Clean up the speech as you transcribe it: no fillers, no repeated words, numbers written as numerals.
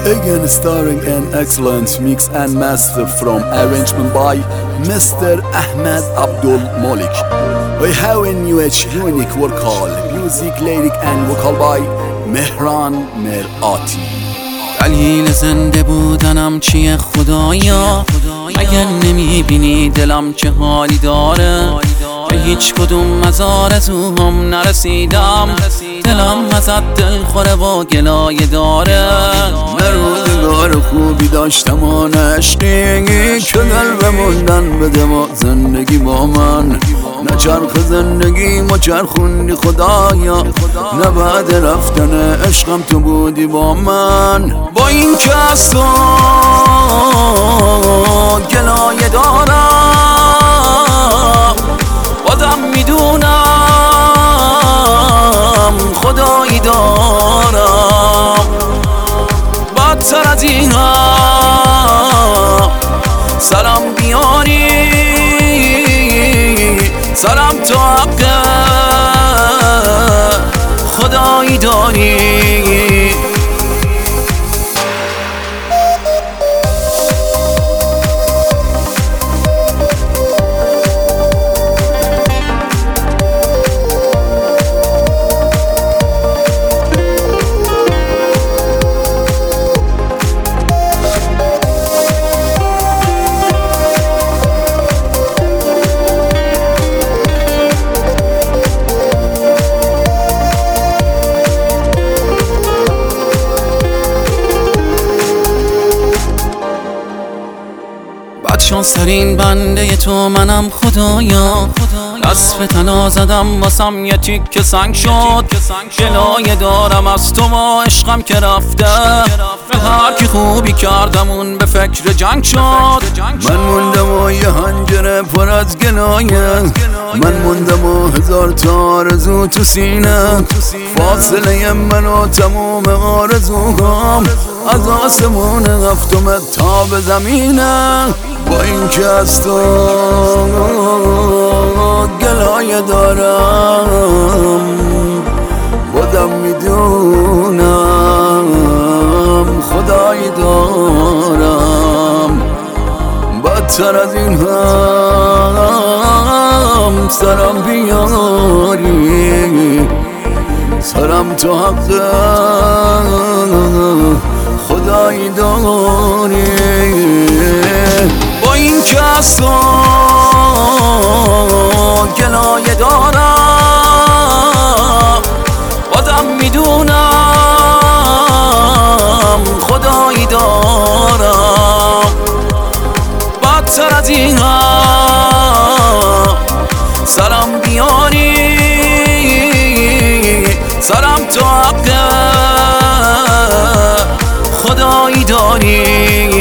Again starring an excellent mix and master from arrangement by Mr. Ahmed Abdul Malik. We have a new age unique vocal, music, lyric and vocal by Mehran Merati. دلیل زنده بودنم چیه خدایا؟ مگر نمیبینی دلم چه حالی داره؟ به هیچ کدوم از آرزوهام نرسیدم، دلم ازت دل خوره و گلایه داره. من روزگار خوبی داشتم و نشنیگی که قلب موندن بده ما زندگی با من. نچرخ زندگی ما چرخوندی خدایا، نه بعد رفتن عشقم تو بودی با من. با این که از تو گلایه دارم، بازم میدونم خدایی دارم. بدتر از این ها سرم بیاری، سرم تو حق خدایی داری. شانس‌ترین بنده تو منم خدایا، دست به تنا زدم واسم یه تیکه سنگ شد. گلایه دارم از تو و عشقم که رفته، به هر کی خوبی کردم اون به فکر جنگ شد. من موندم و یه هنجره پر از گلایه، من موندم و هزار تا آرزو تو سینه. فاصله من و تموم آرزوهام از آسمون هفتمت تا به زمینه. با این که از تو گلایه دارم، بودم میدونم خدایی دارم. بدتر از این هم سرم بیاری، سرم تو حق خدایی داری. با این که از تو گلایه دارم، بازم میدونم خدایی دارم. بدتر از این ها سرم بیاری، سرم تو حق خدایی داری.